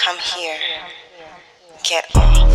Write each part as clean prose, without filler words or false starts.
Come here. Get off.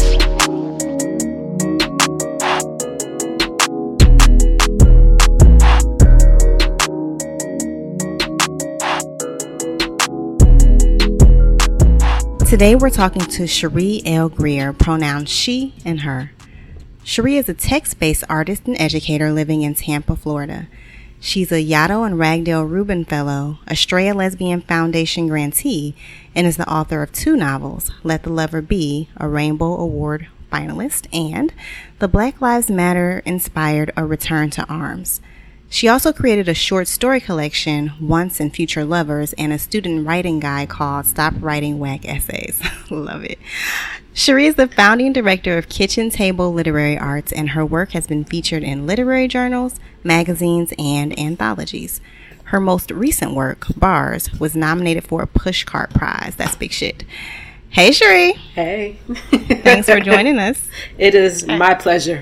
Today we're talking to Cherie L. Greer, pronouns she and her. Cherie is a text-based artist and educator living in Tampa, Florida. She's a Yaddo and Ragdale Rubin Fellow, a Straya Lesbian Foundation grantee, and is the author of 2 novels, Let the Lover Be, a Rainbow Award finalist, and The Black Lives Matter inspired A Return to Arms. She also created a short story collection, Once and Future Lovers, and a student writing guide called Stop Writing Whack Essays. Love it. Cherie is the founding director of Kitchen Table Literary Arts, and her work has been featured in literary journals, magazines, and anthologies. Her most recent work, Bars, was nominated for a Pushcart Prize. That's big shit. Hey, Cherie. Hey. Thanks for joining us. It is my pleasure.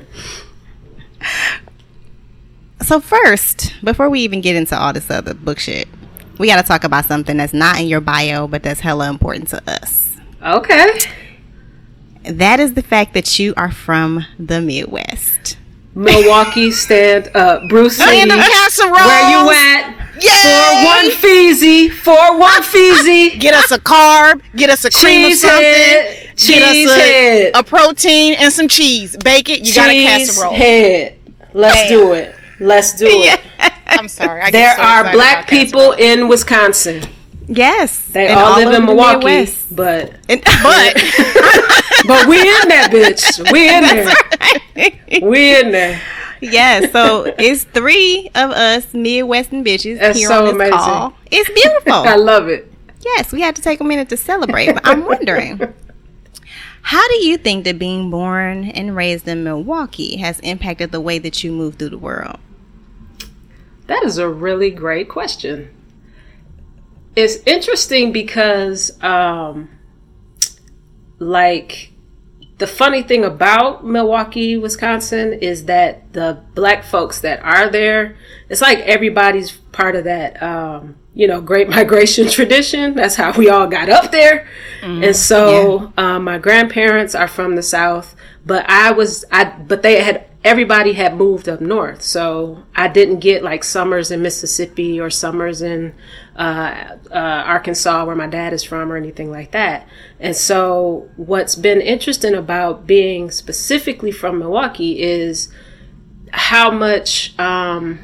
So first, before we even get into all this other book shit, we got to talk about something that's not in your bio, but that's hella important to us. Okay. That is the fact that you are from the Midwest. Milwaukee, stand up. Bruce Stand up casserole. Where you at? Yay! 4-1 Feezy. Get us a carb. Get us a cream of something. Cheese a protein and some cheese. Bake it. You got a casserole. Head. Let's do it. I'm sorry. There are black people in Wisconsin. Yes. They all live in Milwaukee. But we in that bitch. We in there. Right. We in there. Yeah, so it's 3 of us Midwestern bitches That's here so on this amazing. call. It's beautiful. I love it. Yes, we had to take a minute to celebrate. But I'm wondering, how do you think that being born and raised in Milwaukee has impacted the way that you move through the world? That is a really great question. It's interesting because, the funny thing about Milwaukee, Wisconsin is that the black folks that are there, it's like everybody's part of that, Great Migration tradition. That's how we all got up there. Mm-hmm. And so, my grandparents are from the South, but everybody had moved up north. So I didn't get like summers in Mississippi or summers in Arkansas, where my dad is from, or anything like that. And so what's been interesting about being specifically from Milwaukee is how much, how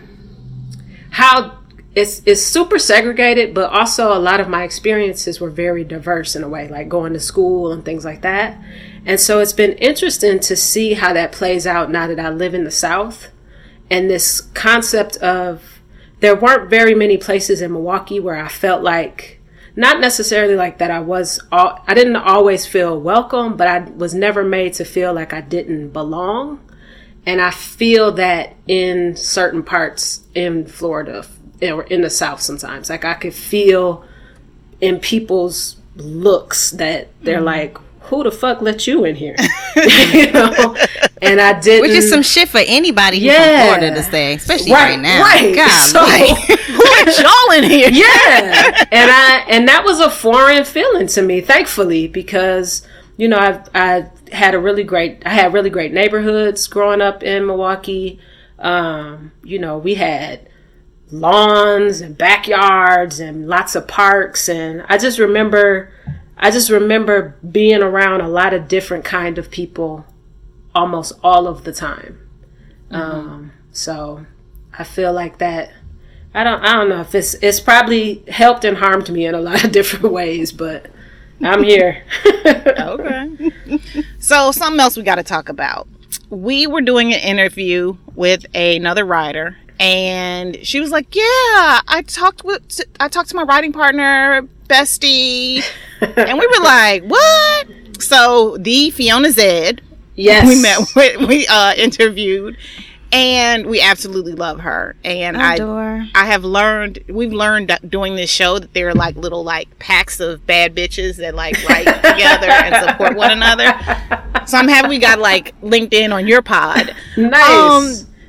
it's super segregated, but also a lot of my experiences were very diverse in a way, like going to school and things like that. And so it's been interesting to see how that plays out now that I live in the South. And this concept of, there weren't very many places in Milwaukee where I felt like, not necessarily like that I didn't always feel welcome, but I was never made to feel like I didn't belong. And I feel that in certain parts in Florida or in the South sometimes, like I could feel in people's looks that they're like, who the fuck let you in here? And I didn't. Which is some shit for anybody who's from Florida to say, especially right now. Right. God, so, Who let y'all in here? Yeah. And that was a foreign feeling to me, thankfully, because, I had really great neighborhoods growing up in Milwaukee. We had lawns and backyards and lots of parks. And I just remember being around a lot of different kind of people almost all of the time. Mm-hmm. So I feel like that, I don't know if it's probably helped and harmed me in a lot of different ways, but I'm here. Okay. So something else we got to talk about. We were doing an interview with another writer, and she was like, yeah, I talked to my writing partner, bestie. And we were like, what? So the Fiona Zed, yes, we interviewed, and we absolutely love her. And we've learned doing this show that there are like little like packs of bad bitches that like write together and support one another. So I'm happy we got like LinkedIn on your pod. Nice.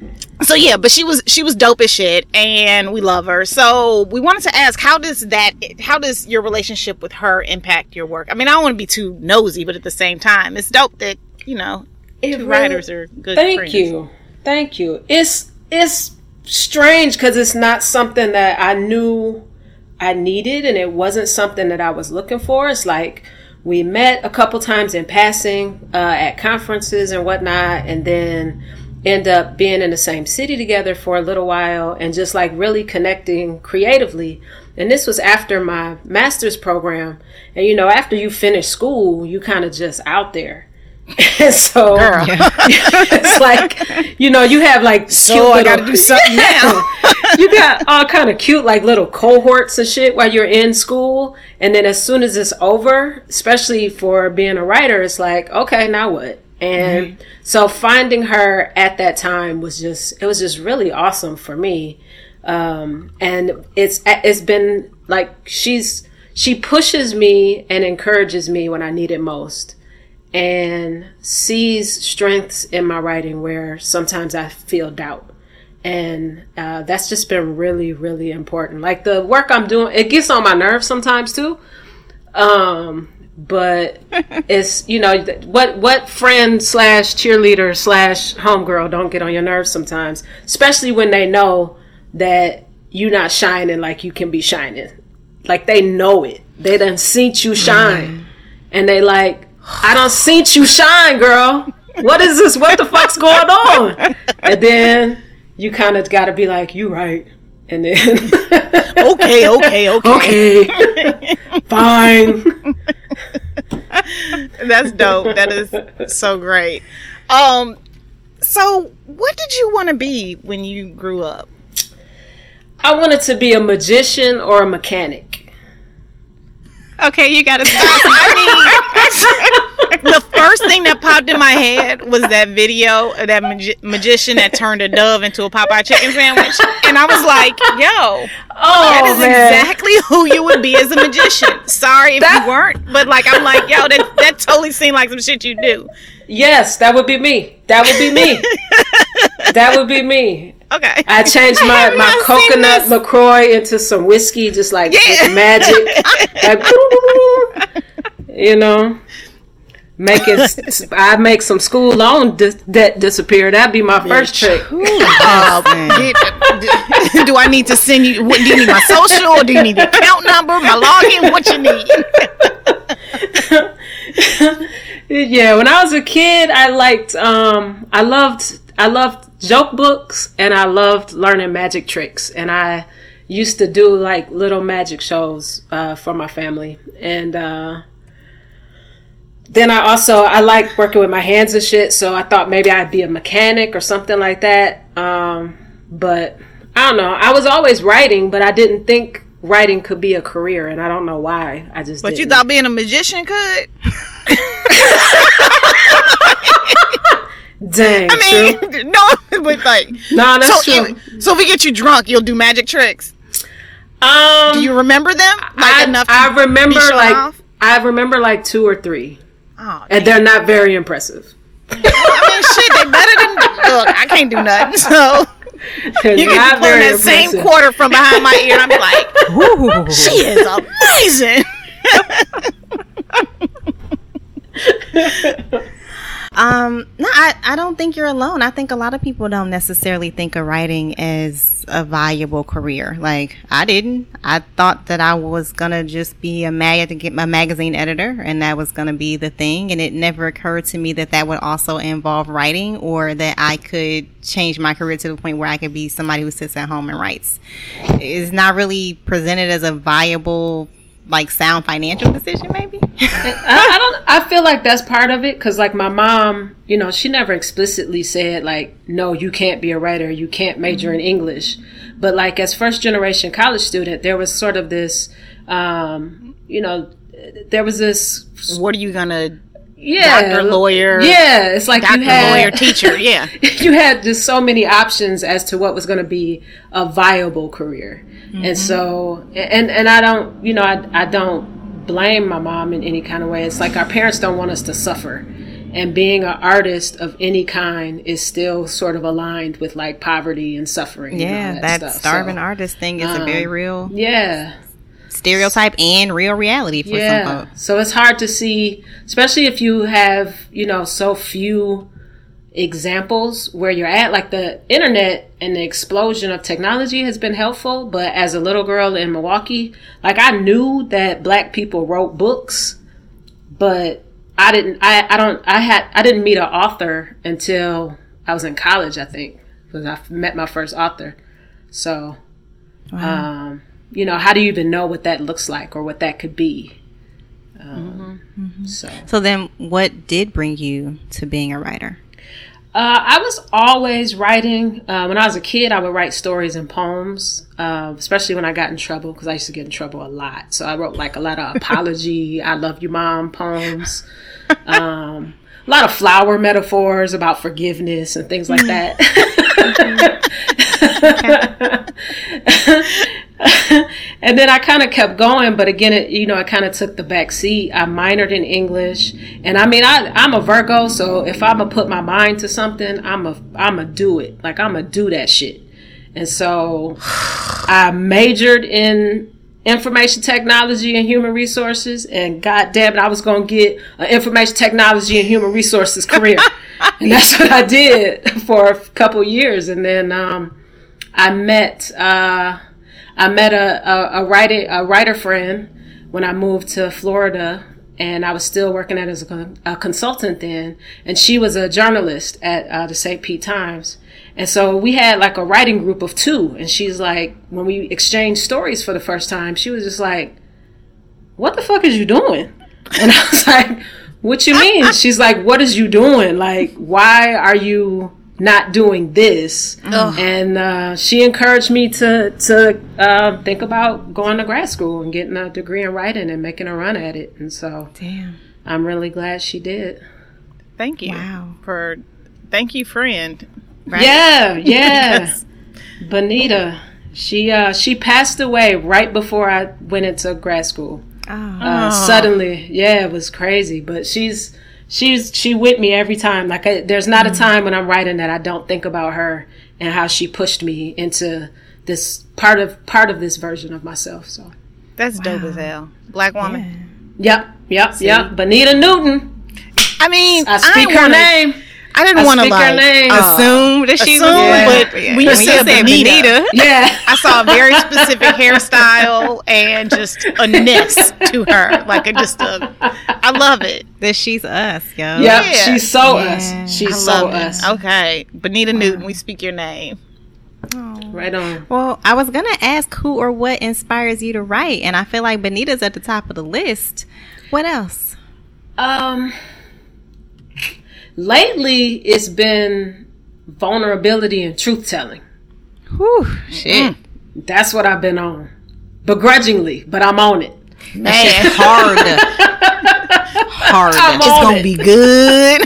So yeah, but she was dope as shit, and we love her. So we wanted to ask, how does your relationship with her impact your work? I mean, I don't want to be too nosy, but at the same time, it's dope that two writers are good friends. Thank you. It's strange because it's not something that I knew I needed, and it wasn't something that I was looking for. It's like we met a couple times in passing at conferences and whatnot, and then end up being in the same city together for a little while and just like really connecting creatively. And this was after my master's program. And after you finish school, you kind of just out there. And so it's like, you have like I gotta do something now. You got all kind of cute like little cohorts and shit while you're in school. And then as soon as it's over, especially for being a writer, it's like, okay, now what? And so finding her at that time was just really awesome for me. And it's been like, she pushes me and encourages me when I need it most, and sees strengths in my writing where sometimes I feel doubt. And that's just been really, really important. Like the work I'm doing, it gets on my nerves sometimes too. But it's, what friend / cheerleader / homegirl don't get on your nerves sometimes, especially when they know that you're not shining like you can be shining. Like they know it. They done seen you shine. And they like, I done seen you shine, girl. What is this? What the fuck's going on? And then you kind of got to be like, you right. And then okay. Fine. That's dope. That is so great. So what did you want to be when you grew up? I wanted to be a magician or a mechanic. Okay, you gotta stop. The first thing that popped in my head was that video of that magician that turned a dove into a Popeye chicken sandwich, and I was like, "Yo, that is exactly who you would be as a magician." Sorry if you weren't, but like, I'm like, "Yo, that totally seemed like some shit you do." Yes, that would be me. That would be me. That would be me. Okay. I changed my coconut LaCroix into some whiskey, just like magic. Like, I make some school loan debt disappear. That'd be my first trick. Do I need to send you? Do you need my social, or do you need the account number, my login? What you need? Yeah, when I was a kid, I loved joke books, and I loved learning magic tricks, and I used to do like little magic shows for my family. And then I like working with my hands and shit, so I thought maybe I'd be a mechanic or something like that. But I don't know. I was always writing, but I didn't think writing could be a career, and I don't know why. But you thought being a magician could? Dang. I mean, no, but like, no, that's true. So if we get you drunk, you'll do magic tricks. Do you remember them? Like enough to I remember like 2 or 3. Oh, and they're not very impressive. I mean, shit, they better than. Look, I can't do nothing, so. You can be pulling that same quarter from behind my ear, and I'm like, ooh, she is amazing. No, I don't think you're alone. I think a lot of people don't necessarily think of writing as a viable career. Like, I didn't. I thought that I was gonna just be a magazine editor, and that was gonna be the thing. And it never occurred to me that would also involve writing, or that I could change my career to the point where I could be somebody who sits at home and writes. It's not really presented as a viable, like, sound financial decision, maybe. I feel like that's part of it, because like my mom, she never explicitly said like, no, you can't be a writer, you can't major in English. But like, as first generation college student, there was sort of this there was this, what are you gonna doctor, lawyer, it's like doctor, lawyer, teacher, you had just so many options as to what was going to be a viable career. And so, and I don't, I don't blame my mom in any kind of way. It's like our parents don't want us to suffer. And being an artist of any kind is still sort of aligned with like poverty and suffering. Yeah, and that stuff. starving artist thing is a very real stereotype and real reality for some folks. So it's hard to see, especially if you have, so few examples where you're at. Like the internet and the explosion of technology has been helpful, but as a little girl in Milwaukee, like I knew that Black people wrote books, but I didn't meet an author until I was in college, I think, because I met my first author. So, how do you even know what that looks like or what that could be? So then what did bring you to being a writer? I was always writing. When I was a kid, I would write stories and poems, especially when I got in trouble, because I used to get in trouble a lot. So I wrote like a lot of apology, I love you, mom poems, a lot of flower metaphors about forgiveness and things like that. And then I kind of kept going, but again, it kind of took the back seat. I minored in English, and I mean, I'm a Virgo, so if I'm gonna put my mind to something, I'm a do it. Like I'm gonna do that shit. And so I majored in information technology and human resources, and goddamn it, I was gonna get an information technology and human resources career, and that's what I did for a couple years. And then I met a writer friend when I moved to Florida, and I was still working as a consultant then, and she was a journalist at the St. Pete Times. And so we had like a writing group of 2, and she's like, when we exchanged stories for the first time, she was just like, what the fuck is you doing? And I was like, what you mean? She's like, what is you doing? Like, why are you not doing this? And she encouraged me to think about going to grad school and getting a degree in writing and making a run at it. And so I'm really glad she did. Thank you. Wow. Thank you, friend. Right? Yeah. Yes. Bonita, she passed away right before I went into grad school. Suddenly. Yeah, it was crazy, but she with me every time. Like there's not a time when I'm writing that I don't think about her and how she pushed me into this part of this version of myself. So that's dope as hell. Black woman. Yep. Bonita Newton. I mean, I speak her name. I didn't want to assume that she was, but when you said Bonita, I saw a very specific hairstyle and just a ness to her. Like I love it. That she's us, yo. Yep, yeah, she's so us. She's so us. Okay, Bonita Newton, we speak your name. Oh. Right on. Well, I was gonna ask who or what inspires you to write, and I feel like Bonita's at the top of the list. What else? Lately, it's been vulnerability and truth-telling. Whew, shit. That's what I've been on. Begrudgingly, but I'm on it. Man, hard. It's going to be good.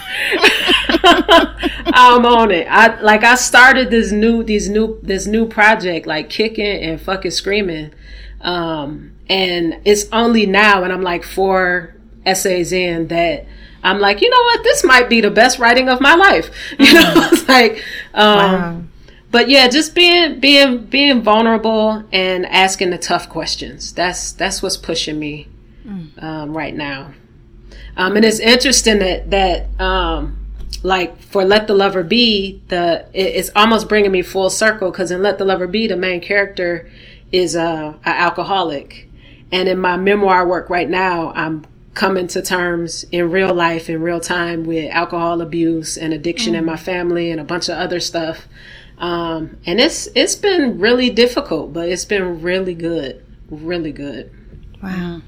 I'm on it. I started this new project, like kicking and fucking screaming. And it's only now, and I'm like 4 essays in, that I'm like, you know what? This might be the best writing of my life. You know, it's like, wow. But yeah, just being vulnerable and asking the tough questions. That's what's pushing me right now. And it's interesting that like for Let the Lover Be, it's almost bringing me full circle, because in Let the Lover Be, the main character is a alcoholic, and in my memoir work right now, I'm coming to terms in real life, in real time, with alcohol abuse and addiction in my family and a bunch of other stuff. And it's been really difficult, but it's been really good. Really good. Wow.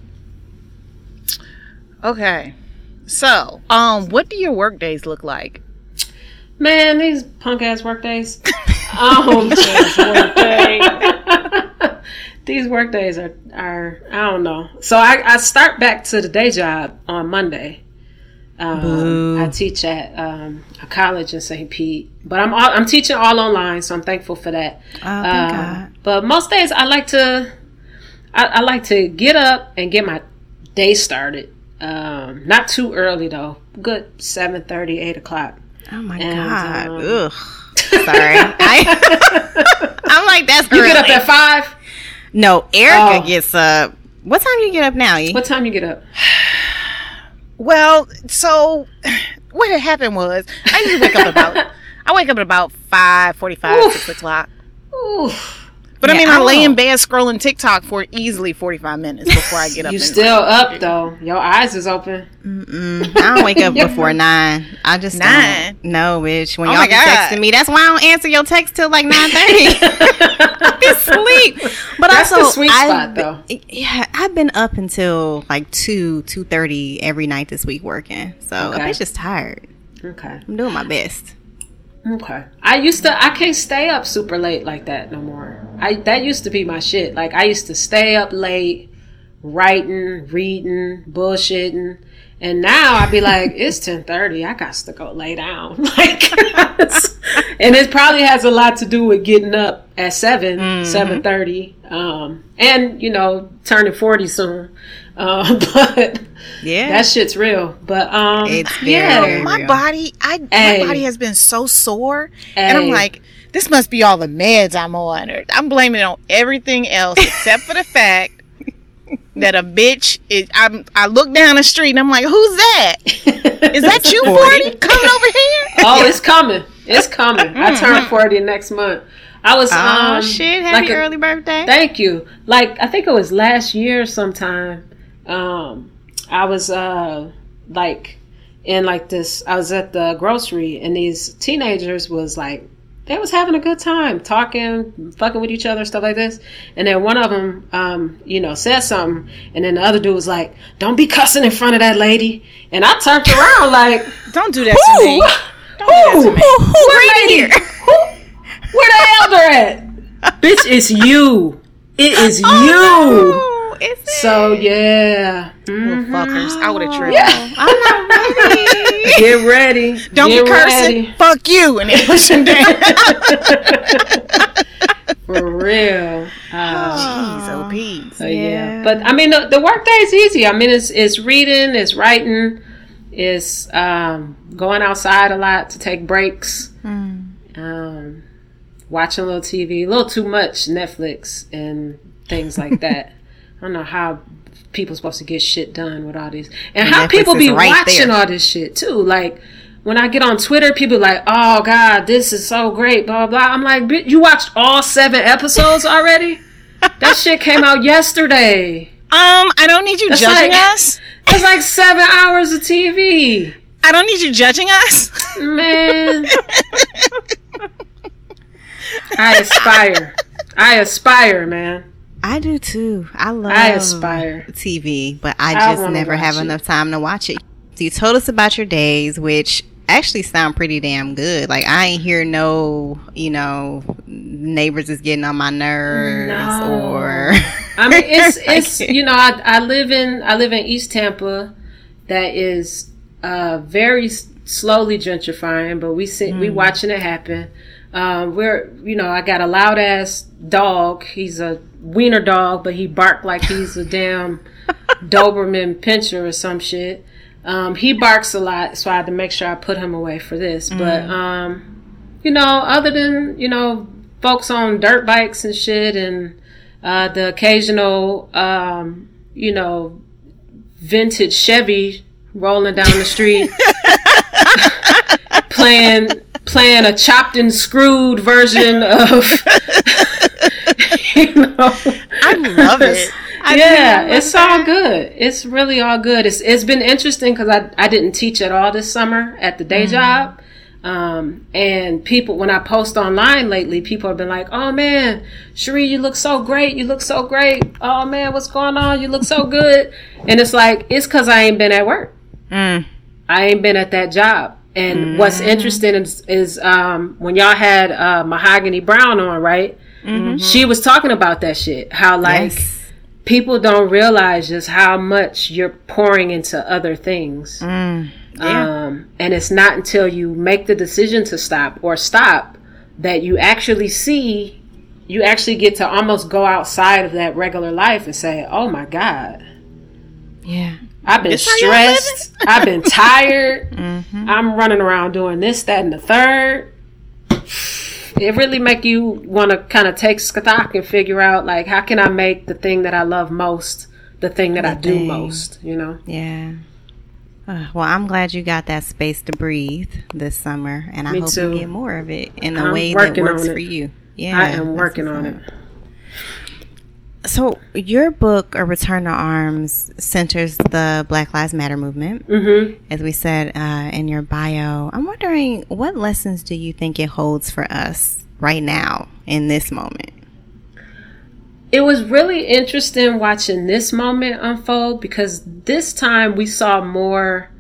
Okay. So, what do your work days look like? Man, these punk ass work days. These work days are I don't know. So I start back to the day job on Monday. I teach at a college in St. Pete, but I'm teaching all online, so I'm thankful for that. Oh, thank God. But most days I like to get up and get my day started. Not too early though. Good 7:30, 8 o'clock. Oh my God. Ugh. Sorry. I'm like, that's you early. get up at 5? No, Erica gets up. What time do you get up now, E? What time you get up? Well, so what had happened was I usually wake up at about 5:45, 6 o'clock. Oof. But I mean, I lay in bed scrolling TikTok for easily 45 minutes before I get up. You still up though? Your eyes is open. I don't wake up before 9. I just 9. Don't. No, bitch. When y'all be texting me, that's why I don't answer your text till like 9:30. I be asleep. But that's also, the sweet spot though. Yeah, I've been up until like 2:30 every night this week working. So a bitch is tired. Okay, I'm doing my best. Okay. I can't stay up super late like that no more. That used to be my shit. Like, I used to stay up late, writing, reading, bullshitting. And now I be like, it's 10:30. I got to go lay down. Like, and it probably has a lot to do with getting up at 7:30. And, you know, turning 40 soon. But yeah, that shit's real. But it's very my real. My body has been so sore, and I'm like, this must be all the meds I'm on. Or I'm blaming it on everything else except for the fact that a bitch is. I look down the street and I'm like, who's that? Is that you, 40, coming over here? Oh, it's coming. It's coming. I turn 40 next month. I was shit! Happy early birthday! Thank you. Like, I think it was last year sometime. I was like in like this. I was at the grocery, and these teenagers was like, they was having a good time talking, fucking with each other, stuff like this. And then one of them, you know, said something, and then the other dude was like, "Don't be cussing in front of that lady." And I turned around like, "Don't do that to me! Don't do that to me! Who right here? Where the elder at? Bitch, it's you. It is you." No. Is it? So yeah, little fuckers. I would have tripped. Yeah. I'm not ready. Get ready. Don't be cursing. Ready. Fuck you, and then push him down. For real. Jeez, OPs. Yeah. But I mean, the work day is easy. I mean, it's reading, it's writing, it's going outside a lot to take breaks, watching a little TV, a little too much Netflix and things like that. I don't know how people are supposed to get shit done with all these. And how Netflix people be watching all this shit, too. Like, when I get on Twitter, people are like, "Oh, God, this is so great, blah, blah." I'm like, you watched all 7 episodes already? That shit came out yesterday. I don't need you judging us. It's like 7 hours of TV. I don't need you judging us. Man. I aspire, man. I do too. I aspire TV, but I just never have enough time to watch it. So you told us about your days, which actually sound pretty damn good. Like, I ain't hear no, you know, neighbors is getting on my nerves or. I mean, it's you know, I live in East Tampa, that is very slowly gentrifying, but we watching it happen. We're, you know, I got a loud ass dog. He's a wiener dog, but he barked like he's a damn Doberman Pinscher or some shit. He barks a lot, so I had to make sure I put him away for this. But, you know, other than, you know, folks on dirt bikes and shit, and the occasional, you know, vintage Chevy rolling down the street, playing a chopped and screwed version of, you know. I love it. It's all good. It's really all good. It's been interesting because I didn't teach at all this summer at the day job. And people, when I post online lately, people have been like, "Oh man, Cherie, you look so great. You look so great. Oh man, what's going on? You look so good." And it's like, it's because I ain't been at work. I ain't been at that job. And what's interesting is when y'all had Mahogany Brown on, right? She was talking about that shit. How, like, people don't realize just how much you're pouring into other things. And it's not until you make the decision to stop that you actually get to almost go outside of that regular life and say, "Oh my God, Yeah. I've been stressed. I've been tired. I'm running around doing this, that, and the third. It really make you want to kind of take stock and figure out, like, how can I make the thing that I love most the thing that I do most, you know? Yeah. Well, I'm glad you got that space to breathe this summer, and I hope too. you get more of it in a way that works for you. Yeah, I am working on it. So your book, A Return to Arms, centers the Black Lives Matter movement, as we said in your bio. I'm wondering, what lessons do you think it holds for us right now in this moment? It was really interesting watching this moment unfold, because this time we saw more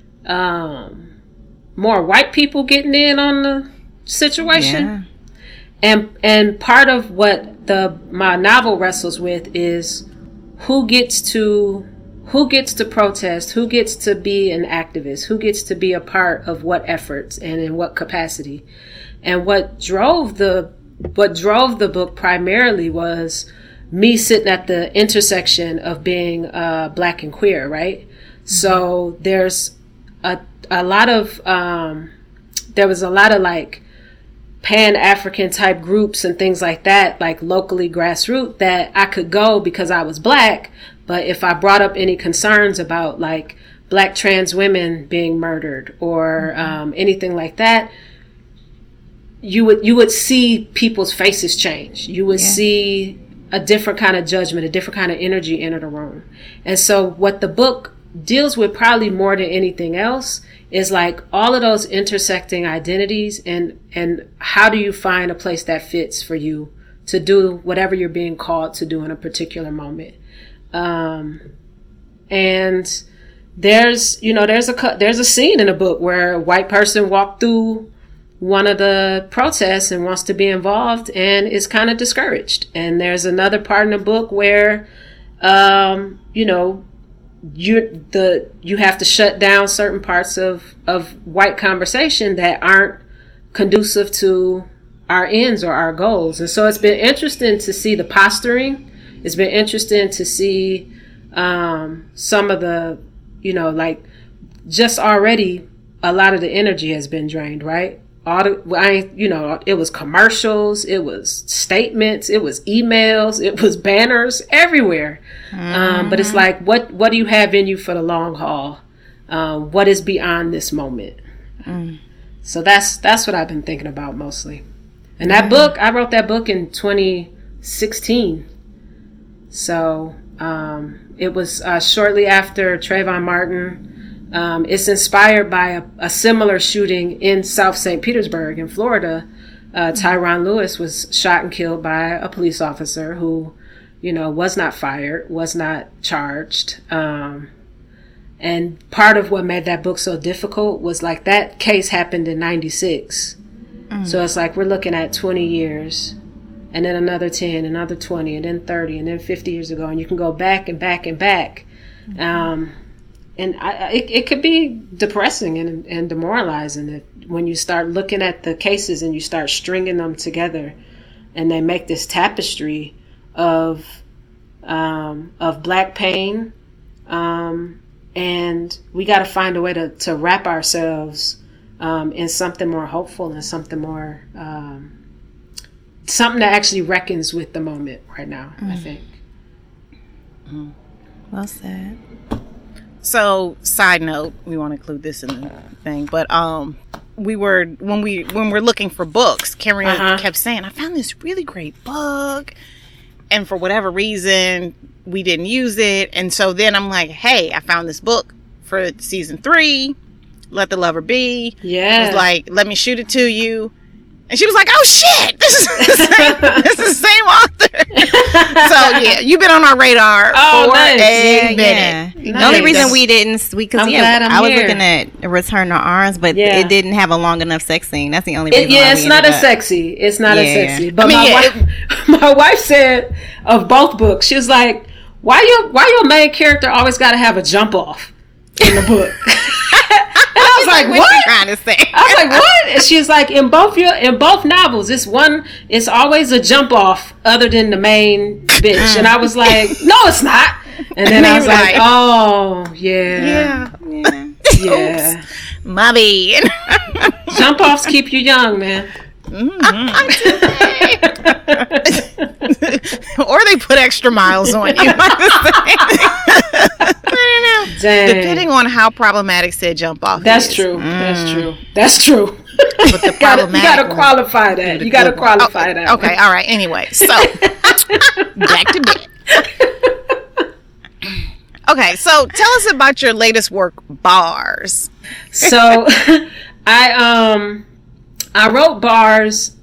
white people getting in on the situation. Yeah. And part of what my novel wrestles with is who gets to protest, who gets to be an activist, who gets to be a part of what efforts and in what capacity. And what drove the book primarily was me sitting at the intersection of being Black and queer, right? So there's a lot of there was a lot of like Pan-African type groups and things like that, like locally grassroots, that I could go because I was Black. But if I brought up any concerns about like Black trans women being murdered or anything like that, you would see people's faces change. You would see a different kind of judgment, a different kind of energy enter the room. And so what the book deals with probably more than anything else is like all of those intersecting identities and how do you find a place that fits for you to do whatever you're being called to do in a particular moment. And there's a scene in the book where a white person walked through one of the protests and wants to be involved and is kind of discouraged. And there's another part in the book where, you have to shut down certain parts of white conversation that aren't conducive to our ends or our goals. And so it's been interesting to see the posturing. It's been interesting to see some of the, like just already a lot of the energy has been drained, right? It was commercials, it was statements, it was emails, it was banners everywhere. But it's like, what do you have in you for the long haul? What is beyond this moment? So that's what I've been thinking about mostly. And that book, I wrote that book in 2016. So it was shortly after Trayvon Martin. It's inspired by a similar shooting in South St. Petersburg in Florida. Tyron Lewis was shot and killed by a police officer who, was not fired, was not charged. And part of what made that book so difficult was like that case happened in 96. So it's like we're looking at 20 years and then another 10, another 20, and then 30, and then 50 years ago. And you can go back and back and back. And it could be depressing and demoralizing when you start looking at the cases and you start stringing them together, and they make this tapestry of Black pain, and we got to find a way to wrap ourselves in something more hopeful and something more something that actually reckons with the moment right now. I think. Well said. So, side note, we want to include this in the thing, but when we're looking for books, Karen kept saying, I found this really great book, and for whatever reason, we didn't use it. And so then I'm like, hey, I found this book for season 3, Let the Lover Be. Yeah. It was like, let me shoot it to you. And she was like, oh shit, this is the same author. So yeah, you've been on our radar for a minute. Yeah. The only reason we didn't, I was looking at Return to Arms, but it didn't have a long enough sex scene. That's the only reason. It's not as sexy. It's not as sexy. But my wife said of both books, she was like, why your main character always got to have a jump off in the book? And I was like, what? You trying to say? I was like, what? And she's like, in both novels, it's always a jump off other than the main bitch. And I was like, no, it's not. And then I was like, like, oh, yeah. Oops, Mubby. Jump offs keep you young, man. Or they put extra miles on you. I don't know. Dang. Depending on how problematic said jump off That's is. true. That's true. That's true. But the You gotta problematic one- qualify that. You gotta qualify that. Okay, all right. Anyway, so back to bed. Okay, so tell us about your latest work, Bars. So I wrote Bars.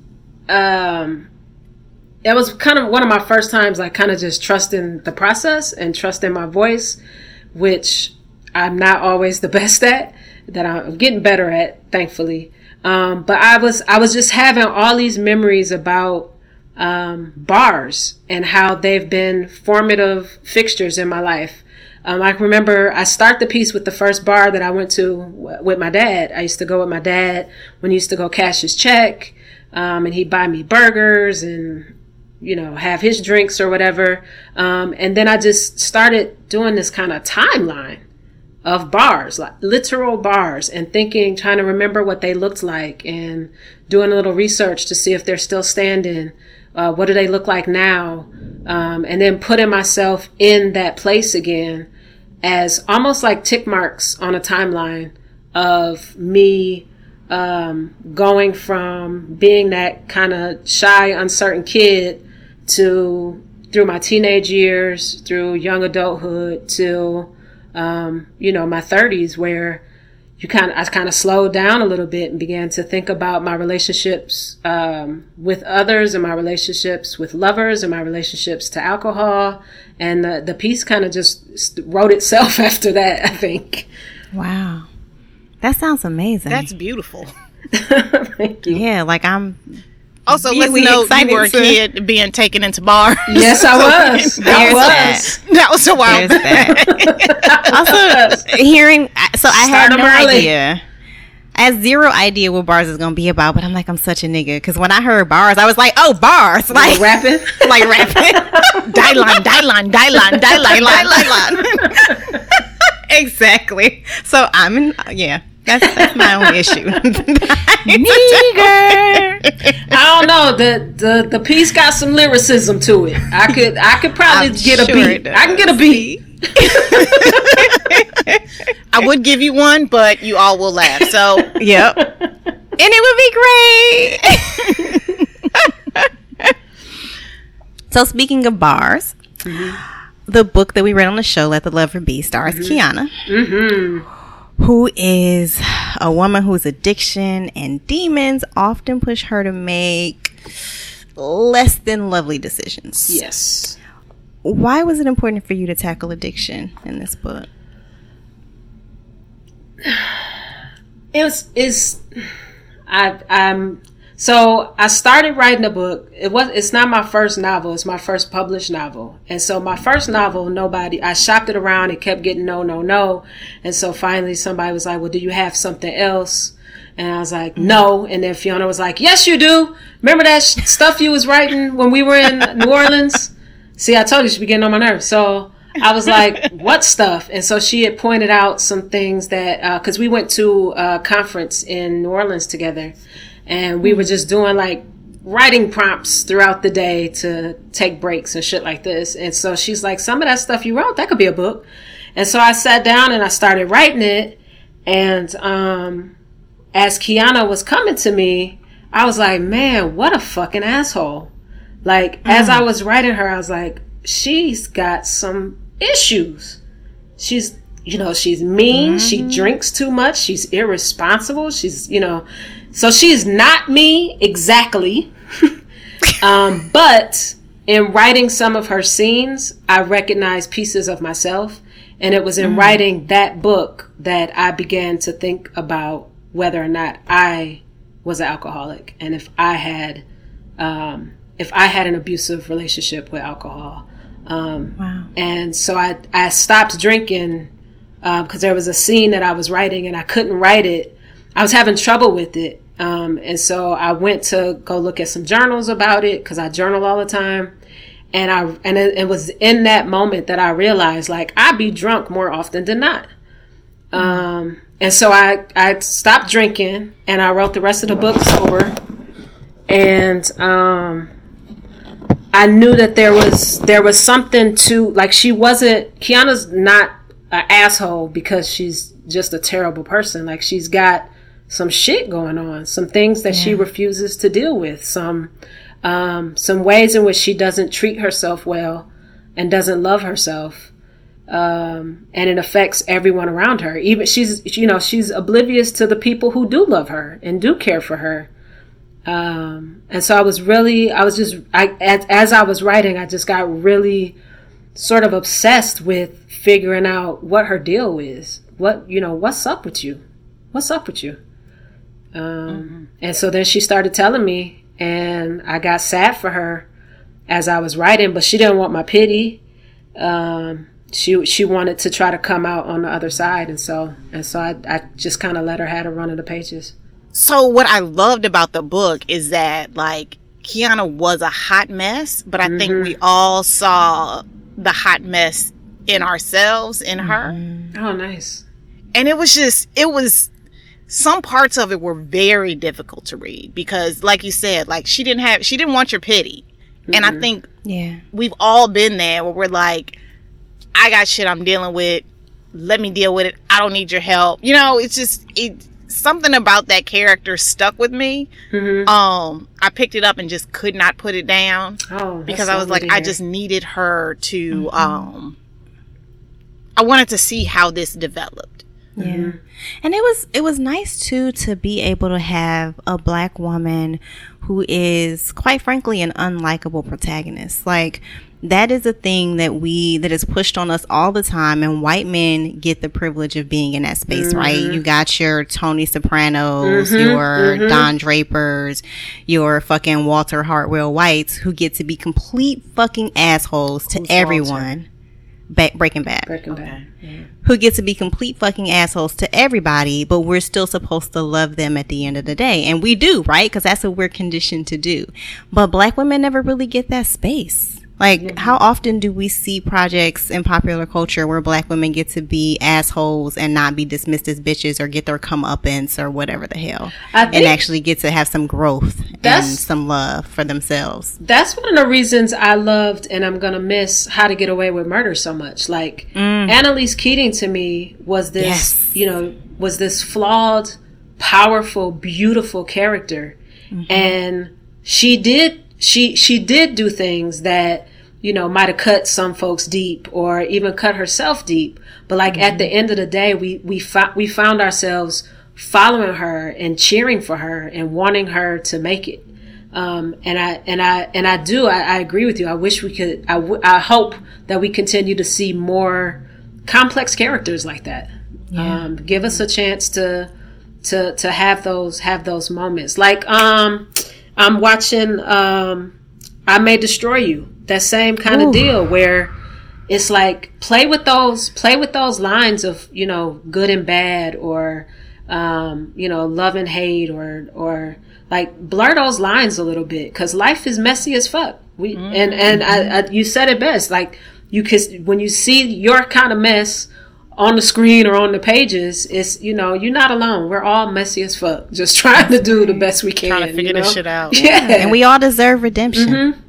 It was kind of one of my first times, like, kind of just trusting the process and trusting my voice, which I'm not always the best at, that I'm getting better at, thankfully. But I was just having all these memories about bars and how they've been formative fixtures in my life. I remember I start the piece with the first bar that I went to with my dad. I used to go with my dad when he used to go cash his check, and he'd buy me burgers and, you know, have his drinks or whatever. And then I just started doing this kind of timeline of bars, like literal bars, and trying to remember what they looked like and doing a little research to see if they're still standing. What do they look like now? And then putting myself in that place again as almost like tick marks on a timeline of me going from being that kind of shy, uncertain kid to through my teenage years, through young adulthood, to you know, my 30s, where I kind of slowed down a little bit and began to think about my relationships with others and my relationships with lovers and my relationships to alcohol. And the piece kind of just wrote itself after that, I think. Wow. That sounds amazing. That's beautiful. Thank you. Yeah, like I'm Also, really let's know you were a excited kid being taken into bars. Yes, I was. There's That was a while There's back. that. Also, hearing, so I had Start no 'em early. idea. I had zero idea what bars is going to be about, but I'm like, I'm such a nigga. Because when I heard bars, I was like, oh, bars. Like Rapping. Like rapping. Die-line. Exactly. So I'm in, yeah. That's my only issue. Nigger. I don't know. The piece got some lyricism to it. I could probably I'm get a sure beat. it I can get a beat. I would give you one, but you all will laugh. So, Yep. And it would be great. So speaking of bars, the book that we read on the show, Let the Lover Be, stars Kiana, who is a woman whose addiction and demons often push her to make less than lovely decisions. Yes. Why was it important for you to tackle addiction in this book? So I started writing a book. It's not my first novel. It's my first published novel. And so my first novel, I shopped it around. It kept getting no. And so finally somebody was like, well, do you have something else? And I was like, no. And then Fiona was like, yes, you do. Remember that stuff you was writing when we were in New Orleans? See, I told you she'd be getting on my nerves. So I was like, what stuff? And so she had pointed out some things that, because we went to a conference in New Orleans together, and we were just doing like writing prompts throughout the day to take breaks and shit like this. And so she's like, some of that stuff you wrote, that could be a book. And so I sat down and I started writing it. And as Kiana was coming to me, I was like, man, what a fucking asshole. Like, as I was writing her, I was like, she's got some issues. She's mean. She drinks too much. She's irresponsible. She's, so she's not me exactly. But in writing some of her scenes, I recognized pieces of myself. And it was in writing that book that I began to think about whether or not I was an alcoholic, and if I had an abusive relationship with alcohol. Wow. And so I stopped drinking because there was a scene that I was writing and I couldn't write it. I was having trouble with it. And so I went to go look at some journals about it because I journal all the time. And it was in that moment that I realized, like, I be drunk more often than not. And so I stopped drinking, and I wrote the rest of the book sober. And I knew that there was something to, like, Kiana's not an asshole because she's just a terrible person. Like, she's got some shit going on, some things that she refuses to deal with, some ways in which she doesn't treat herself well and doesn't love herself. And it affects everyone around her. Even she's oblivious to the people who do love her and do care for her. And so as I was writing, I just got really sort of obsessed with figuring out what her deal is. What's up with you? What's up with you? And so then she started telling me, and I got sad for her as I was writing, but she didn't want my pity. She wanted to try to come out on the other side, and so I just kind of let her have a run of the pages. So what I loved about the book is that, like, Kiana was a hot mess, but I think we all saw the hot mess in ourselves, in her. Oh, nice. And it was some parts of it were very difficult to read because, like you said, like, she didn't want your pity. And I think we've all been there where we're like, I got shit I'm dealing with. Let me deal with it. I don't need your help. It's something about that character stuck with me. I picked it up and just could not put it down because I was like, I just needed her to, I wanted to see how this developed. Yeah. And it was nice too to be able to have a Black woman who is, quite frankly, an unlikable protagonist. Like, that is a thing that is pushed on us all the time, and white men get the privilege of being in that space, right? You got your Tony Sopranos, your Don Drapers, your fucking Walter Hartwell Whites, who get to be complete fucking assholes to everyone. Breaking Bad. Okay. Who get to be complete fucking assholes to everybody, but we're still supposed to love them at the end of the day. And we do, right? Because that's what we're conditioned to do. But Black women never really get that space. Like, how often do we see projects in popular culture where Black women get to be assholes and not be dismissed as bitches or get their comeuppance or whatever the hell, and actually get to have some growth and some love for themselves? That's one of the reasons I loved and I'm gonna miss How to Get Away with Murder so much. Like, Annalise Keating to me was this, was this flawed, powerful, beautiful character, and she did do things that, might have cut some folks deep or even cut herself deep. But, like, at the end of the day, we found ourselves following her and cheering for her and wanting her to make it. And I agree with you. I wish we could, I hope that we continue to see more complex characters like that. Give us a chance to have those moments. Like, I'm watching, I May Destroy You. That same kind of deal where it's like, play with those lines of, good and bad, or, love and hate, or like, blur those lines a little bit, because life is messy as fuck. You said it best. Like, when you see your kind of mess on the screen or on the pages, it's, you're not alone. We're all messy as fuck, just trying to do the best we can. Trying to figure this shit out. Yeah. And we all deserve redemption.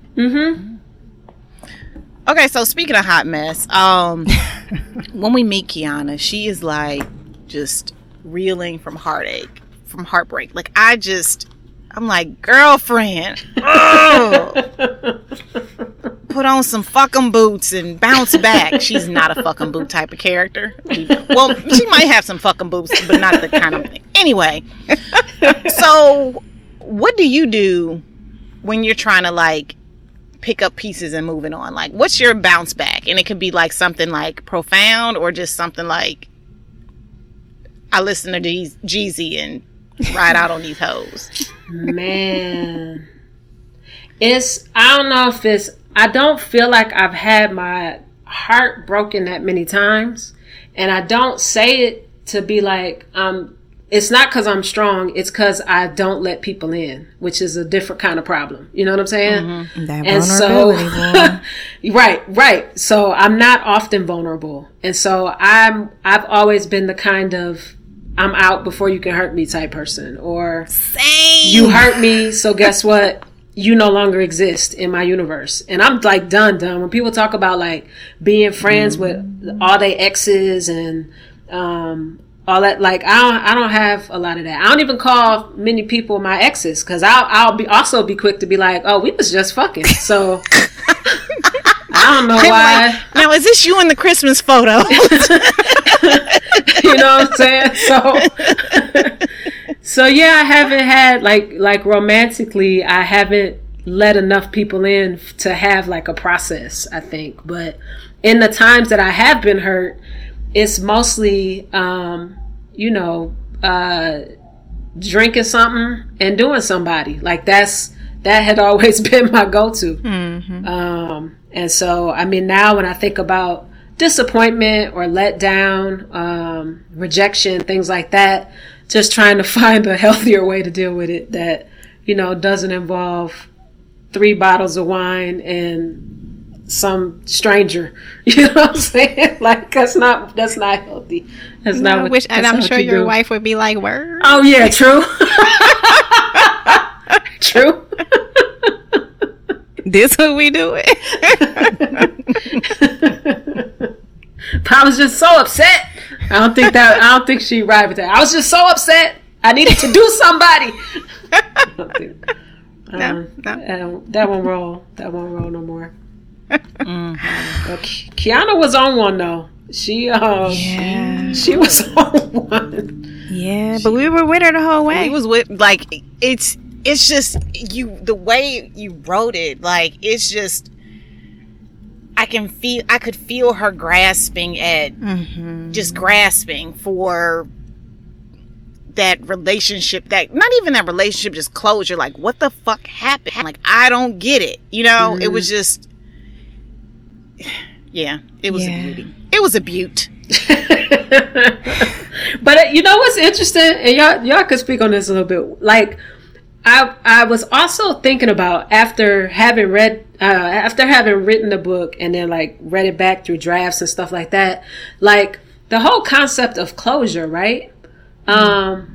Okay, so speaking of hot mess, when we meet Kiana, she is like just reeling from heartbreak. Like, I'm like, girlfriend, put on some fucking boots and bounce back. She's not a fucking boot type of character. Well, she might have some fucking boots, but not the kind of thing. Anyway, so what do you do when you're trying to, like, pick up pieces and moving on? Like, what's your bounce back? And it could be like something like profound, or just something like, I listen to Jeezy and ride out on these hoes. Man, I don't feel like I've had my heart broken that many times, and I don't say it to be like, it's not because I'm strong. It's because I don't let people in, which is a different kind of problem. You know what I'm saying? Mm-hmm. That vulnerability. Right. So I'm not often vulnerable. And so I've always been the kind of, I'm out before you can hurt me type person. Or Same. You hurt me, so guess what? You no longer exist in my universe. And I'm like done. When people talk about like being friends with all their exes and all that, like I don't have a lot of that. I don't even call many people my exes, because I'll also be quick to be like, oh, we was just fucking. So I don't know why. Like, now, is this you in the Christmas photo? You know what I'm saying? So yeah, I haven't had like romantically, I haven't let enough people in to have like a process, I think. But in the times that I have been hurt, it's mostly drinking something and doing somebody. Like that had always been my go-to. Mm-hmm. And so, I mean, now when I think about disappointment or letdown, rejection, things like that, just trying to find a healthier way to deal with it that, doesn't involve 3 bottles of wine and some stranger. You know what I'm saying? Like, that's not healthy. That's not what, wish, and I'm sure your do. wife would be like, word. Oh yeah, true. True. This what we do it. I was just so upset. I don't think she arrived at that. I was just so upset. I needed to do somebody. No. That won't roll. That won't roll no more. Kiana was on one though. She was on one. Yeah, but we were with her the whole way. He was with, like, it's just the way you wrote it, like, it's just, I could feel her grasping at, just grasping for that relationship, that, not even that relationship, just closure. Like, what the fuck happened? Like, I don't get it. It was just, yeah, it was a beauty. It was a beaut. But you know what's interesting, and y'all could speak on this a little bit. Like, I was also thinking about, after having written the book and then like read it back through drafts and stuff like that, like the whole concept of closure, right? I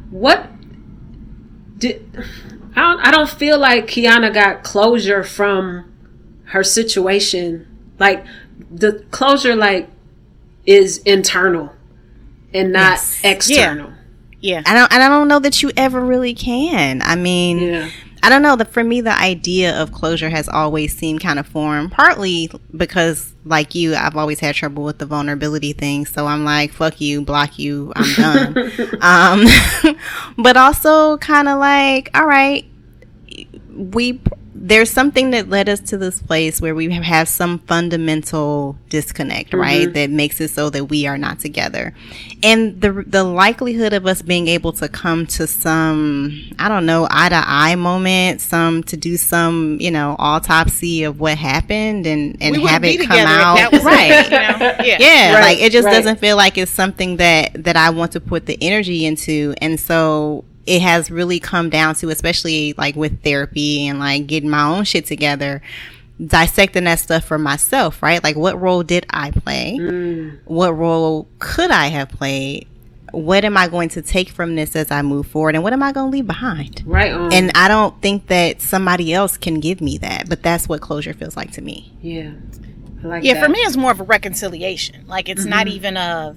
don't feel like Kiana got closure from her situation. Like, the closure, like, is internal and not external. Yeah. I don't know that you ever really can. I mean, I don't know. For me, the idea of closure has always seemed kind of foreign, partly because, like you, I've always had trouble with the vulnerability thing. So I'm like, fuck you, block you, I'm done. But also kind of like, all right, there's something that led us to this place where we have some fundamental disconnect, right? That makes it so that we are not together. And the likelihood of us being able to come to some, I don't know, eye to eye moment, to do some, autopsy of what happened and have it come out. Right. Yeah. Right, like, it just doesn't feel like it's something that I want to put the energy into. And so it has really come down to, especially like with therapy and like getting my own shit together, dissecting that stuff for myself, right? Like, what role did I play? What role could I have played? What am I going to take from this as I move forward? And what am I going to leave behind? Right on. And I don't think that somebody else can give me that, but that's what closure feels like to me. Yeah. I like that. For me, it's more of a reconciliation. Like, it's not even I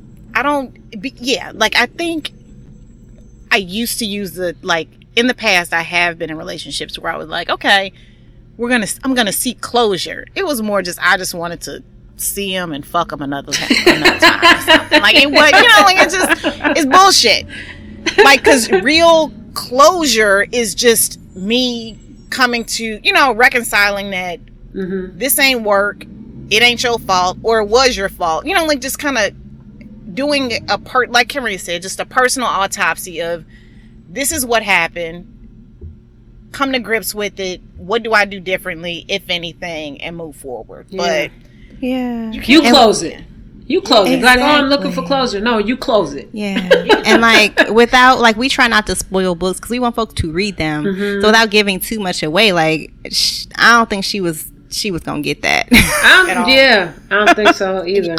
think I used to use in the past, I have been in relationships where I was like, okay, I'm gonna seek closure. It was more just, I just wanted to see him and fuck him another time or something. Like, it's bullshit. Like, cause real closure is just me coming to, reconciling that this ain't work, it ain't your fault, or it was your fault. Just kind of doing like Kimberly said, just a personal autopsy of, this is what happened, come to grips with it, what do I do differently, if anything, and move forward. But you close it. You close it. Like, oh, I'm looking Exactly. for closure. No, you close it. Yeah. And like without like we try not to spoil books because we want folks to read them. So without giving too much away, like I don't think she was gonna get that. I don't think so either.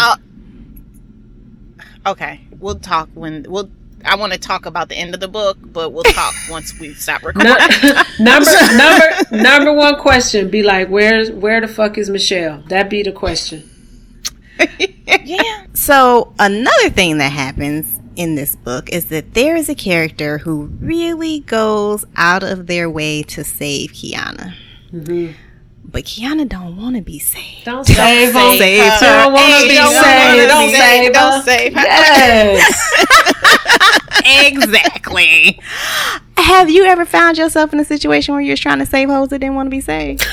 Okay, we'll talk I want to talk about the end of the book, but we'll talk once we stop recording. Number one question be like, where the fuck is Michelle? That be the question. Yeah. So another thing that happens in this book is that there is a character who really goes out of their way to save Kiana. But Kiana don't want to be saved. Don't save her. Save her. Don't want to be saved. Don't save her. Yes. Exactly. Have you ever found yourself in a situation where you're trying to save hoes that didn't want to be saved?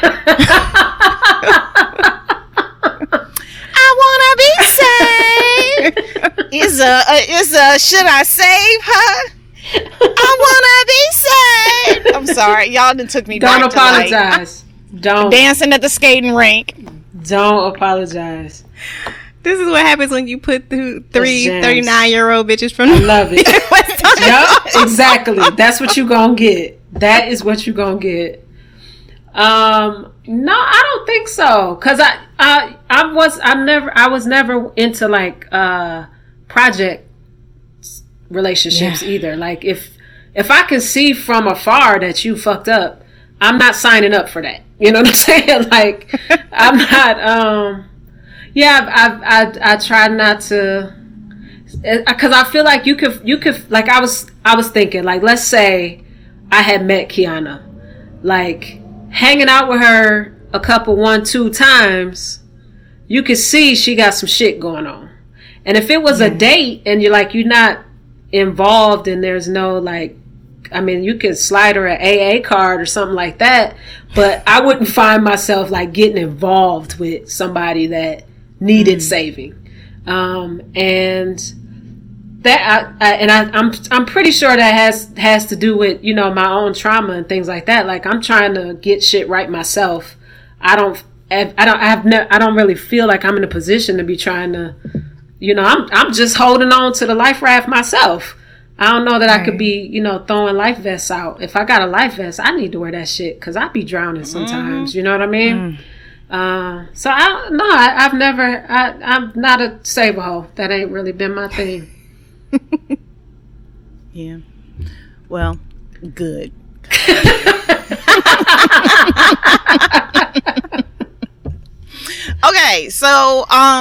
I want to be saved. Is should I save her? I want to be saved. I'm sorry, y'all done took me back Don't to like, apologize. Don't dancing at the skating rink. Don't apologize. This is what happens when you put the three Jams. 39-year-old bitches from Love it. Yup, exactly. That's what you gonna get. That is what you gonna get. No, I don't think so. Cause I was never into like project relationships either. Like if I can see from afar that you fucked up, I'm not signing up for that. You know what I'm saying? Like I'm not. I try not to, because I feel like you could like I was thinking, like, let's say I had met Kiana, like hanging out with her a couple 1-2 times, you could see she got some shit going on. And if it was a date and you're not involved and there's no like, I mean, you could slide her an AA card or something like that, but I wouldn't find myself like getting involved with somebody that needed saving. And that I'm pretty sure that has to do with, my own trauma and things like that. Like I'm trying to get shit right myself. I don't really feel like I'm in a position to be trying to, I'm just holding on to the life raft myself. I don't know that I could be, throwing life vests out. If I got a life vest, I need to wear that shit because I be drowning sometimes. You know what I mean? So I'm not a saver hoe. That ain't really been my thing. Yeah. Well, good. Okay, so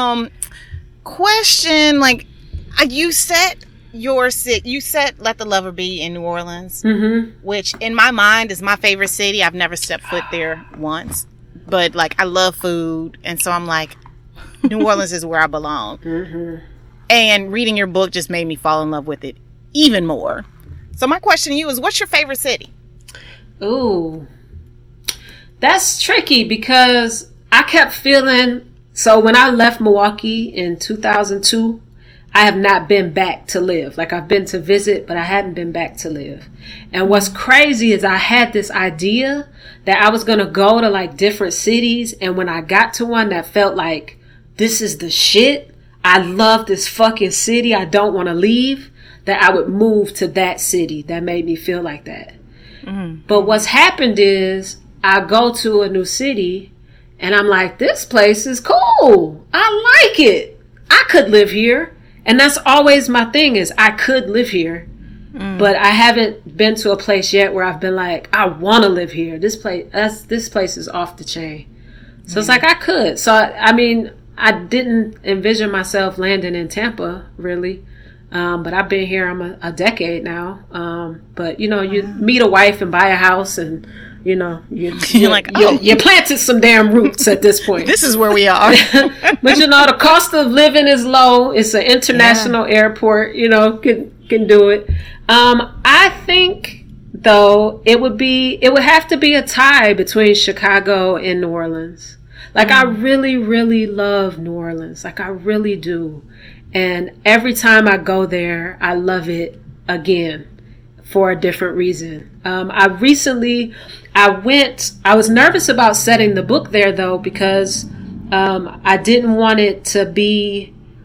question, like you set Let the Lover Be in New Orleans, which in my mind is my favorite city. I've never stepped foot there once. But like I love food, and so I'm like, New Orleans is where I belong. And reading your book just made me fall in love with it even more. So my question to you is, what's your favorite city? Ooh, that's tricky because I kept feeling. So when I left Milwaukee in 2002, I have not been back to live. Like I've been to visit, but I hadn't been back to live. And what's crazy is I had this idea that I was going to go to like different cities. And when I got to one that felt like this is the shit, I love this fucking city, I don't want to leave, that I would move to that city that made me feel like that. But what's happened is I go to a new city and I'm like, this place is cool. I like it. I could live here. And that's always my thing is I could live here. But I haven't been to a place yet where I've been like, I want to live here. This place is off the chain. So it's like I could. So I mean, I didn't envision myself landing in Tampa really. But I've been here, I'm a decade now. But you meet a wife and buy a house and you're like, oh, you planted some damn roots at this point. This is where we are. But the cost of living is low. It's an international airport, can do it. I think though it would have to be a tie between Chicago and New Orleans. Like I really, really love New Orleans. Like I really do. And every time I go there, I love it again for a different reason. I was nervous about setting the book there though, because I didn't want it to be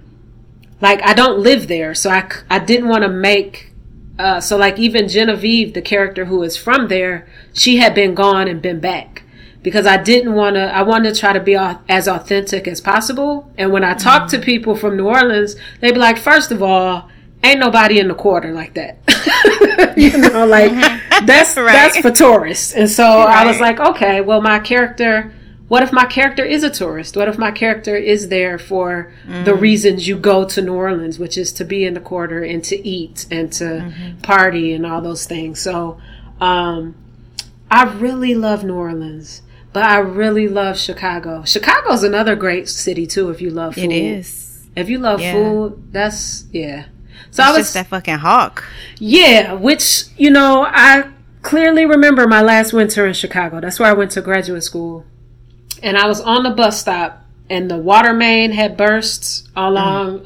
like, I don't live there, so I didn't want to make, so like even Genevieve, the character who is from there, she had been gone and been back. Because I wanted to try to be as authentic as possible. And when I talk to people from New Orleans, they be like, first of all, ain't nobody in the quarter like that. You know, like, that's for tourists. And so I was like, okay, well, what if my character is a tourist? What if my character is there for the reasons you go to New Orleans, which is to be in the quarter and to eat and to party and all those things. So I really love New Orleans, but I really love Chicago. Chicago's another great city, too, if you love food. It is. If you love food, that's, yeah. So it's just that fucking hawk. Yeah, which, you know, I clearly remember my last winter in Chicago. That's where I went to graduate school. And I was on the bus stop, and the water main had burst along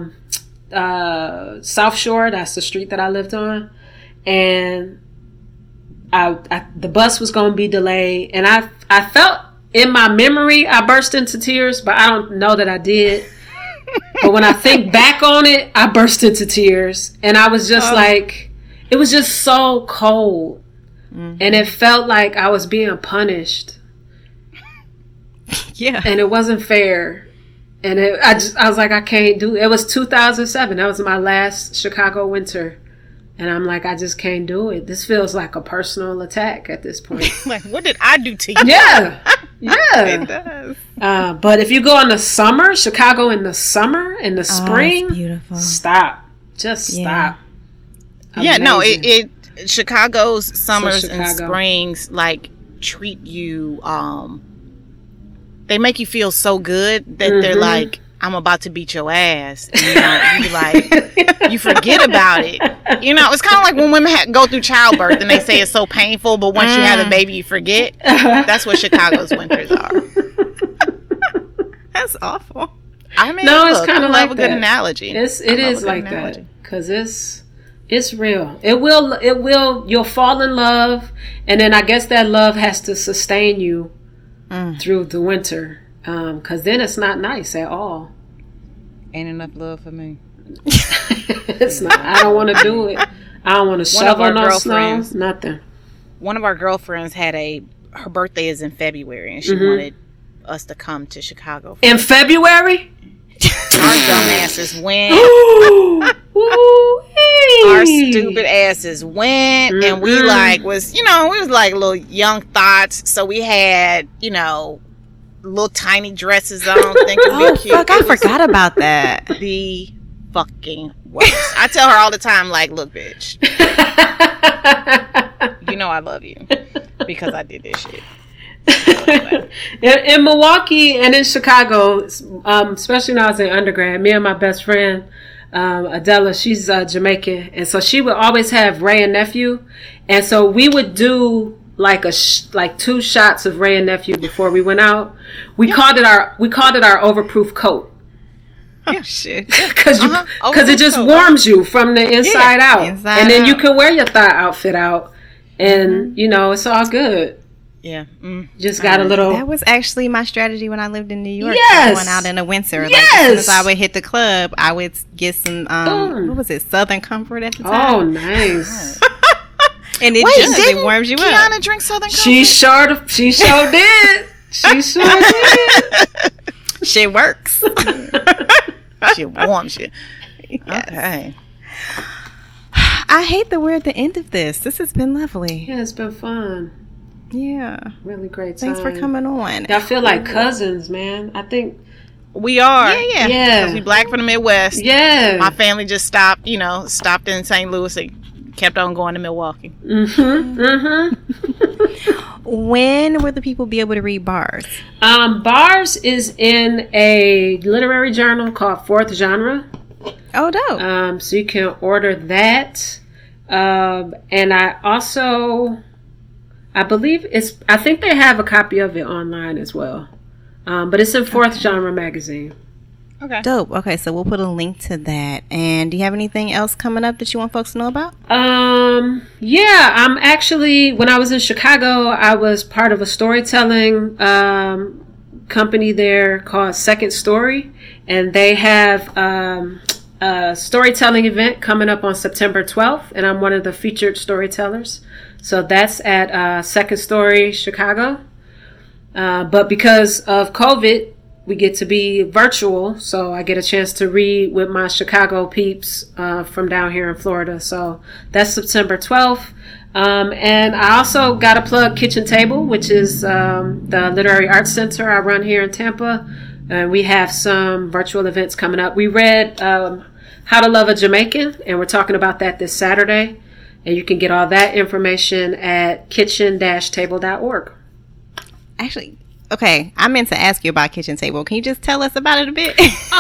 South Shore. That's the street that I lived on. And the bus was going to be delayed. And I felt in my memory, I burst into tears, but I don't know that I did. But when I think back on it, I burst into tears. And I was just like, it was just so cold. And it felt like I was being punished. Yeah. And it wasn't fair. And I was like, I can't do it. It was 2007. That was my last Chicago winter. And I'm like, I just can't do it. This feels like a personal attack at this point. Like, what did I do to you? Yeah. Yeah. It does. But if you go in the summer, Chicago in the summer, in the spring, it's beautiful. Stop. Just stop. Yeah, Amazing. no, Chicago's summers Chicago. and springs, like, treat you, they make you feel so good that they're like, I'm about to beat your ass. And, you know, you like, you forget about it. You know, it's kind of like when women go through childbirth and they say it's so painful, but once you have a baby, you forget. That's what Chicago's winters are. That's awful. I mean, no, it's kind of like a good analogy. It is like that because it's real. You'll fall in love, and then I guess that love has to sustain you through the winter, because then it's not nice at all. Ain't enough love for me. It's not. I don't want to do it. I don't want to shovel no snow. Nothing. One of our girlfriends had her birthday is in February, and she wanted us to come to Chicago in February. Our dumb asses went. Our stupid asses went, and we was like little young thoughts. So we had, little tiny dresses on, thinking oh cute. Fuck! I forgot about that. The fucking worst. I tell her all the time, like, look, bitch, you know I love you because I did this shit. In Milwaukee and in Chicago, especially when I was in undergrad, me and my best friend Adela, she's Jamaican, and so she would always have Ray and Nephew, and so we would do like like 2 shots of Ray and Nephew before we went out. We called it our overproof coat. Oh shit! Because it just warms you from the inside out, and then you can wear your thigh outfit out, and it's all good. Yeah. Just got a little... That was actually my strategy when I lived in New York. Yes. Going out in the winter. Yes. Like, as soon as I would hit the club, I would get some, what was it, Southern Comfort at the time. Oh, nice. And it warms you up. Kiana drink Southern Comfort? She sure did. She sure did. She works. She warms you. Yes. Okay. I hate that we're at the end of this. This has been lovely. Yeah, it's been fun. Yeah. Really great time. Thanks for coming on. I feel like cousins, man. I think we are. Yeah. Because we Black from the Midwest. Yeah. My family just stopped in St. Louis and kept on going to Milwaukee. When will the people be able to read Bars? Bars is in a literary journal called Fourth Genre. Oh, dope. So you can order that. And I also... I think they have a copy of it online as well. But it's in Fourth Genre magazine. Okay. Dope. Okay, so we'll put a link to that. And do you have anything else coming up that you want folks to know about? Yeah, I'm actually, when I was in Chicago, I was part of a storytelling company there called Second Story. And they have a storytelling event coming up on September 12th, and I'm one of the featured storytellers. So that's at Second Story Chicago. But because of COVID, we get to be virtual, so I get a chance to read with my Chicago peeps from down here in Florida. So that's September 12th. And I also got to plug Kitchen Table, which is the Literary Arts Center I run here in Tampa. And we have some virtual events coming up. We read How to Love a Jamaican, and we're talking about that this Saturday. And you can get all that information at kitchen-table.org. Actually, okay, I meant to ask you about Kitchen Table. Can you just tell us about it a bit?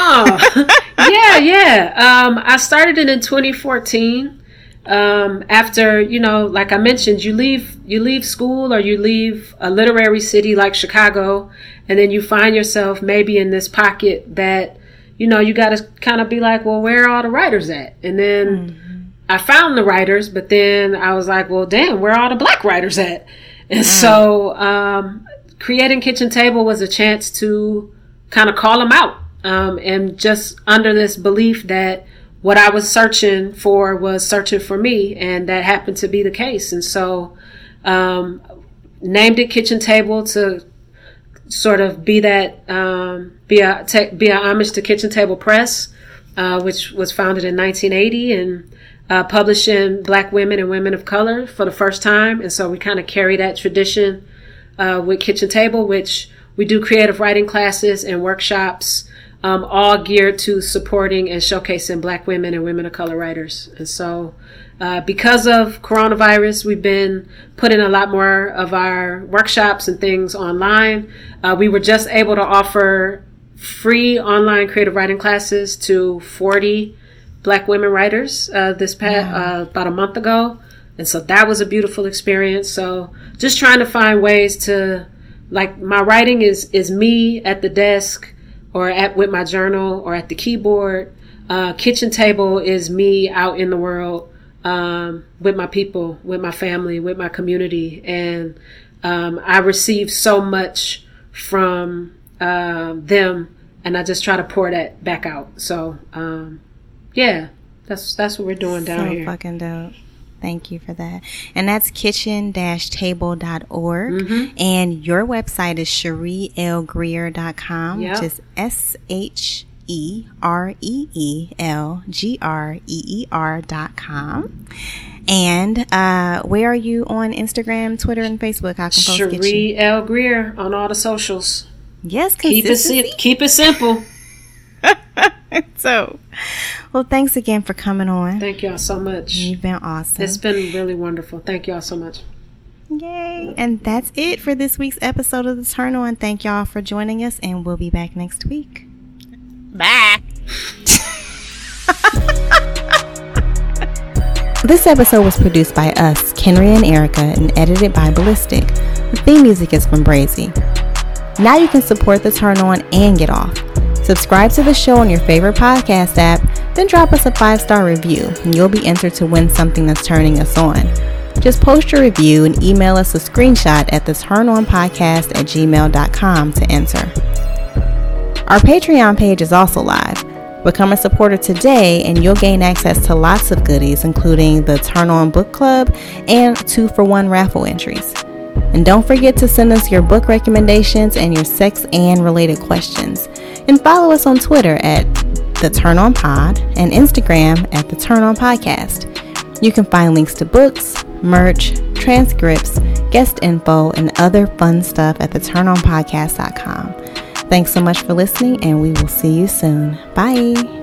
Yeah. I started it in 2014. After, like I mentioned, you leave school or you leave a literary city like Chicago, and then you find yourself maybe in this pocket that, you got to kind of be like, well, where are all the writers at? And then I found the writers, but then I was like, well, damn, where are all the Black writers at? And so, creating Kitchen Table was a chance to kind of call them out, and just under this belief that what I was searching for was searching for me, and that happened to be the case. And so named it Kitchen Table to sort of be that be a homage to Kitchen Table Press, which was founded in 1980 and publishing Black women and women of color for the first time. And so we kind of carry that tradition with Kitchen Table, which we do creative writing classes and workshops, all geared to supporting and showcasing Black women and women of color writers. And so because of coronavirus, we've been putting a lot more of our workshops and things online. We were just able to offer free online creative writing classes to 40 Black women writers this past about a month ago. And so that was a beautiful experience. So just trying to find ways to, like, my writing is me at the desk or with my journal or at the keyboard. Kitchen Table is me out in the world with my people, with my family, with my community. And I receive so much from them, and I just try to pour that back out. So yeah, that's what we're doing down here. So fucking dope. Thank you for that. And that's kitchen-table.org. Mm-hmm. And your website is SherieLGreer.com, yep. which is SherieLGreer.com. And where are you on Instagram, Twitter, and Facebook? I can post Cherie L. Greer on all the socials. Yes, keep it simple. So, well, thanks again for coming on. Thank y'all so much. You've been awesome. It's been really wonderful. Thank y'all so much. Yay. And that's it for this week's episode of The Turn On. Thank y'all for joining us, and we'll be back next week. Bye. This episode was produced by us, Kenry and Erica, and edited by Ballistic. The theme music is from Brazy. Now you can support The Turn On and get off. Subscribe to the show on your favorite podcast app, then drop us a 5-star review, and you'll be entered to win something that's turning us on. Just post your review and email us a screenshot at theturnonpodcast@gmail.com to enter. Our Patreon page is also live. Become a supporter today and you'll gain access to lots of goodies, including the Turn On Book Club and 2-for-1 raffle entries. And don't forget to send us your book recommendations and your sex and related questions. And follow us on Twitter at The Turn On Pod and Instagram at The Turn On Podcast. You can find links to books, merch, transcripts, guest info, and other fun stuff at theturnonpodcast.com. Thanks so much for listening, and we will see you soon. Bye.